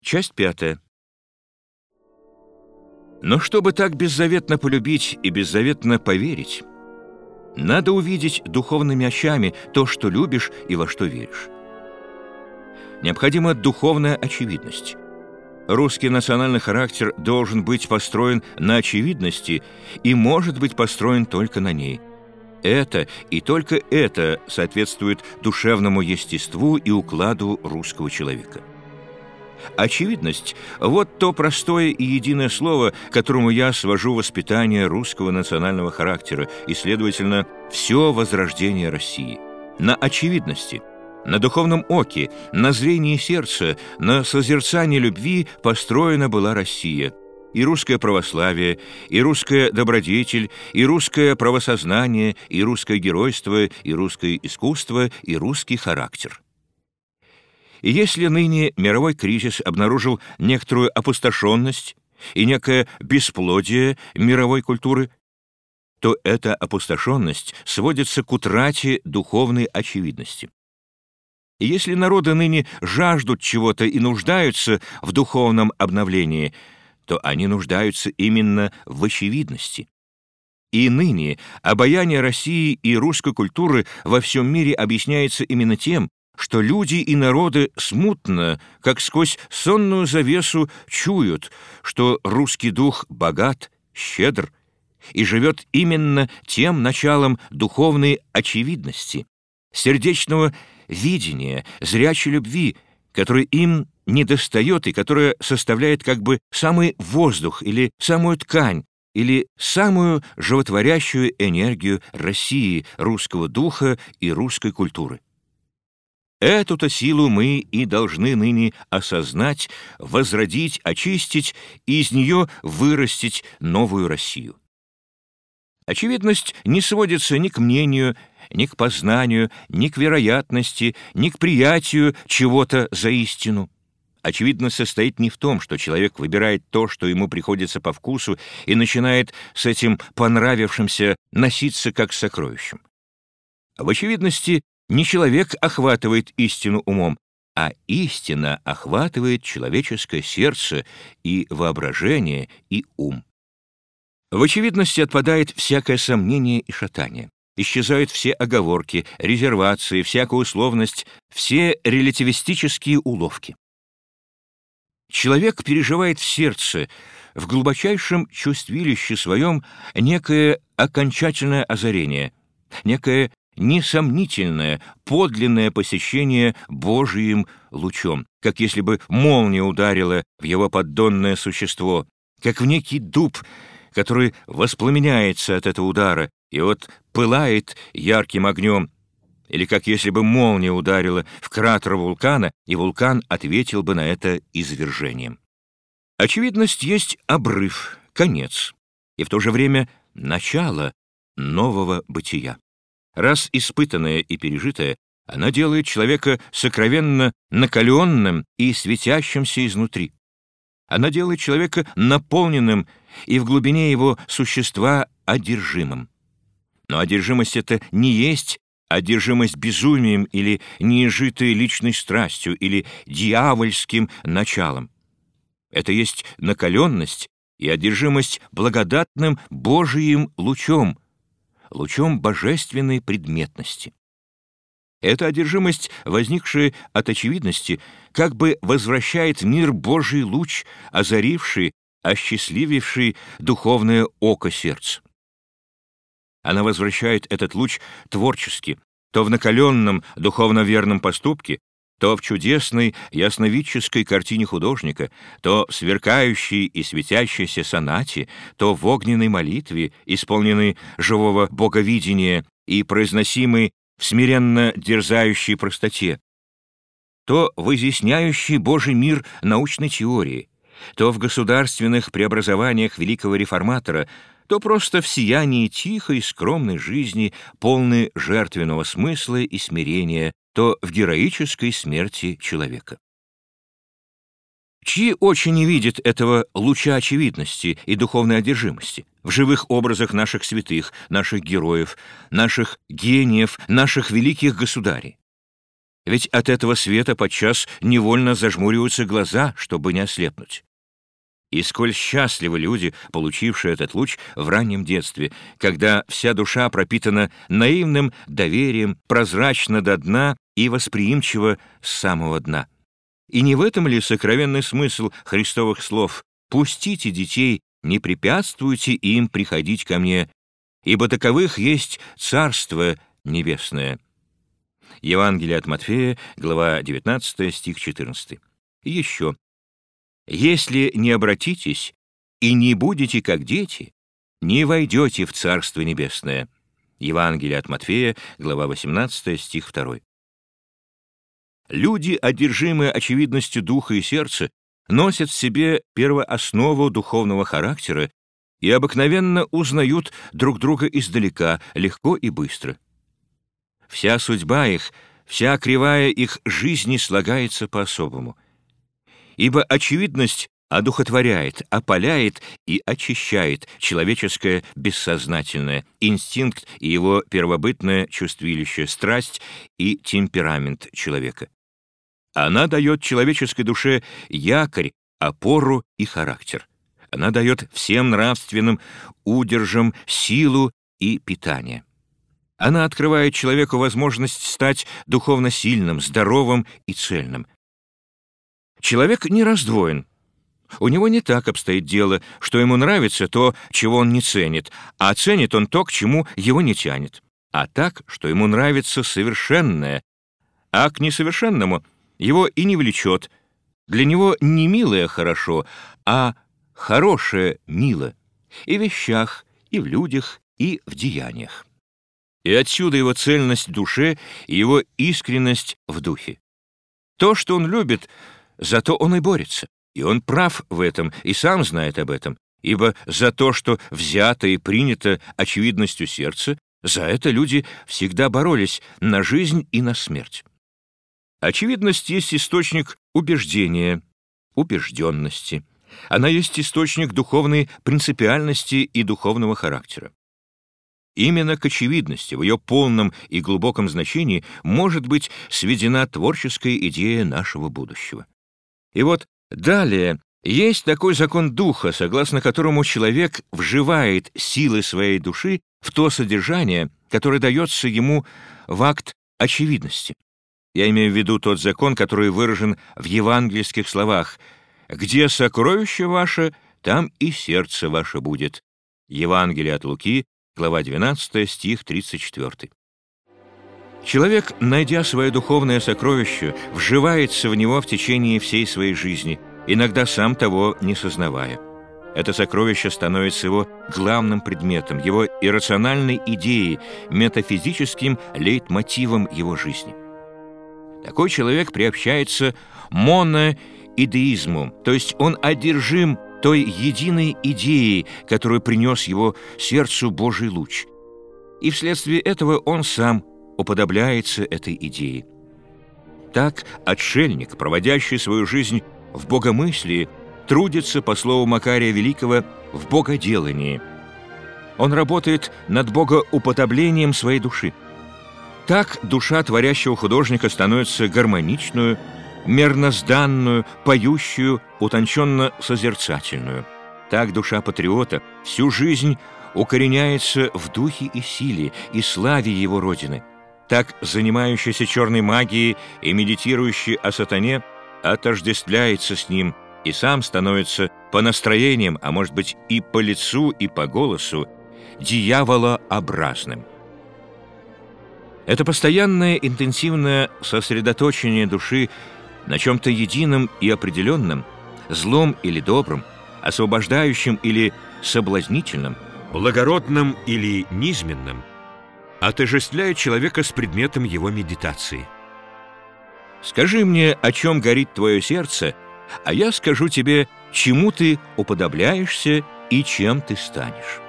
Часть 5. Но чтобы так беззаветно полюбить и беззаветно поверить, надо увидеть духовными очами то, что любишь и во что веришь. Необходима духовная очевидность. Русский национальный характер должен быть построен на очевидности и может быть построен только на ней. Это и только это соответствует душевному естеству и укладу русского человека. Очевидность – вот то простое и единое слово, к которому я свожу воспитание русского национального характера и, следовательно, все возрождение России. На очевидности, на духовном оке, на зрении сердца, на созерцании любви построена была Россия. И русское православие, и русская добродетель, и русское правосознание, и русское геройство, и русское искусство, и русский характер. И если ныне мировой кризис обнаружил некоторую опустошенность и некое бесплодие мировой культуры, то эта опустошенность сводится к утрате духовной очевидности. И если народы ныне жаждут чего-то и нуждаются в духовном обновлении, то они нуждаются именно в очевидности. И ныне обаяние России и русской культуры во всем мире объясняется именно тем, что люди и народы смутно, как сквозь сонную завесу, чуют, что русский дух богат, щедр и живет именно тем началом духовной очевидности, сердечного видения, зрячей любви, которой им недостает и которая составляет как бы самый воздух или самую ткань, или самую животворящую энергию России, русского духа и русской культуры. Эту-то силу мы и должны ныне осознать, возродить, очистить и из нее вырастить новую Россию. Очевидность не сводится ни к мнению, ни к познанию, ни к вероятности, ни к приятию чего-то за истину. Очевидность состоит не в том, что человек выбирает то, что ему приходится по вкусу, и начинает с этим понравившимся носиться как с сокровищем. В очевидности не человек охватывает истину умом, а истина охватывает человеческое сердце и воображение, и ум. В очевидности отпадает всякое сомнение и шатание. Исчезают все оговорки, резервации, всякая условность, все релятивистические уловки. Человек переживает в сердце, в глубочайшем чувствилище своем, некое окончательное озарение, некое несомнительное, подлинное посещение Божиим лучом, как если бы молния ударила в его поддонное существо, как в некий дуб, который воспламеняется от этого удара и вот пылает ярким огнем, или как если бы молния ударила в кратер вулкана, и вулкан ответил бы на это извержением. Очевидность есть обрыв, конец, и в то же время начало нового бытия. Раз испытанная и пережитая, она делает человека сокровенно накаленным и светящимся изнутри. Она делает человека наполненным и в глубине его существа одержимым. Но одержимость это не есть одержимость безумием или неизжитой личной страстью или дьявольским началом. Это есть накаленность и одержимость благодатным Божиим лучом, лучом божественной предметности. Эта одержимость, возникшая от очевидности, как бы возвращает в мир Божий луч, озаривший, осчастлививший духовное око сердца. Она возвращает этот луч творчески, то в накаленном духовно верном поступке, то в чудесной ясновидческой картине художника, то в сверкающей и светящейся сонате, то в огненной молитве, исполненной живого боговидения и произносимой в смиренно дерзающей простоте, то в изъясняющей Божий мир научной теории, то в государственных преобразованиях великого реформатора, то просто в сиянии тихой, скромной жизни, полной жертвенного смысла и смирения, то в героической смерти человека. Чьи очи не видят этого луча очевидности и духовной одержимости в живых образах наших святых, наших героев, наших гениев, наших великих государей? Ведь от этого света подчас невольно зажмуриваются глаза, чтобы не ослепнуть. И сколь счастливы люди, получившие этот луч в раннем детстве, когда вся душа пропитана наивным доверием, прозрачна до дна и восприимчива с самого дна. И не в этом ли сокровенный смысл Христовых слов: «Пустите детей, не препятствуйте им приходить ко мне, ибо таковых есть Царство Небесное». Евангелие от Матфея, глава 19, стих 14. И еще: «Если не обратитесь и не будете как дети, не войдете в Царство Небесное». Евангелие от Матфея, глава 18, стих 2. Люди, одержимые очевидностью духа и сердца, носят в себе первооснову духовного характера и обыкновенно узнают друг друга издалека, легко и быстро. Вся судьба их, вся кривая их жизни слагается по-особому. Ибо очевидность одухотворяет, опаляет и очищает человеческое бессознательное, инстинкт и его первобытное чувствилище, страсть и темперамент человека. Она дает человеческой душе якорь, опору и характер. Она дает всем нравственным удержам силу и питание. Она открывает человеку возможность стать духовно сильным, здоровым и цельным. Человек не раздвоен. У него не так обстоит дело, что ему нравится то, чего он не ценит, а ценит он то, к чему его не тянет. А так, что ему нравится совершенное, а к несовершенному его и не влечет. Для него не милое хорошо, а хорошее мило. И в вещах, и в людях, и в деяниях. И отсюда его цельность в душе и его искренность в духе. То, что он любит, зато он и борется. И он прав в этом, и сам знает об этом. Ибо за то, что взято и принято очевидностью сердца, за это люди всегда боролись на жизнь и на смерть. Очевидность есть источник убеждения, убежденности. Она есть источник духовной принципиальности и духовного характера. Именно к очевидности, в ее полном и глубоком значении, может быть сведена творческая идея нашего будущего. И вот далее есть такой закон духа, согласно которому человек вживает силы своей души в то содержание, которое дается ему в акт очевидности. Я имею в виду тот закон, который выражен в евангельских словах: «Где сокровище ваше, там и сердце ваше будет». Евангелие от Луки, глава 12, стих 34. Человек, найдя свое духовное сокровище, вживается в него в течение всей своей жизни, иногда сам того не сознавая. Это сокровище становится его главным предметом, его иррациональной идеей, метафизическим лейтмотивом его жизни. Такой человек приобщается моноидеизму, то есть он одержим той единой идеей, которую принес его сердцу Божий луч. И вследствие этого он сам уподобляется этой идее. Так отшельник, проводящий свою жизнь в богомыслии, трудится, по слову Макария Великого, в богоделании. Он работает над богоуподоблением своей души. Так душа творящего художника становится гармоничную, мернозданную, поющую, утонченно-созерцательную. Так душа патриота всю жизнь укореняется в духе и силе и славе его Родины. Так занимающийся черной магией и медитирующий о сатане отождествляется с ним и сам становится по настроениям, а может быть и по лицу, и по голосу, дьяволообразным. Это постоянное интенсивное сосредоточение души на чем-то едином и определенном, злом или добром, освобождающем или соблазнительном, благородным или низменным, отождествляет человека с предметом его медитации. Скажи мне, о чем горит твое сердце, а я скажу тебе, чему ты уподобляешься и чем ты станешь.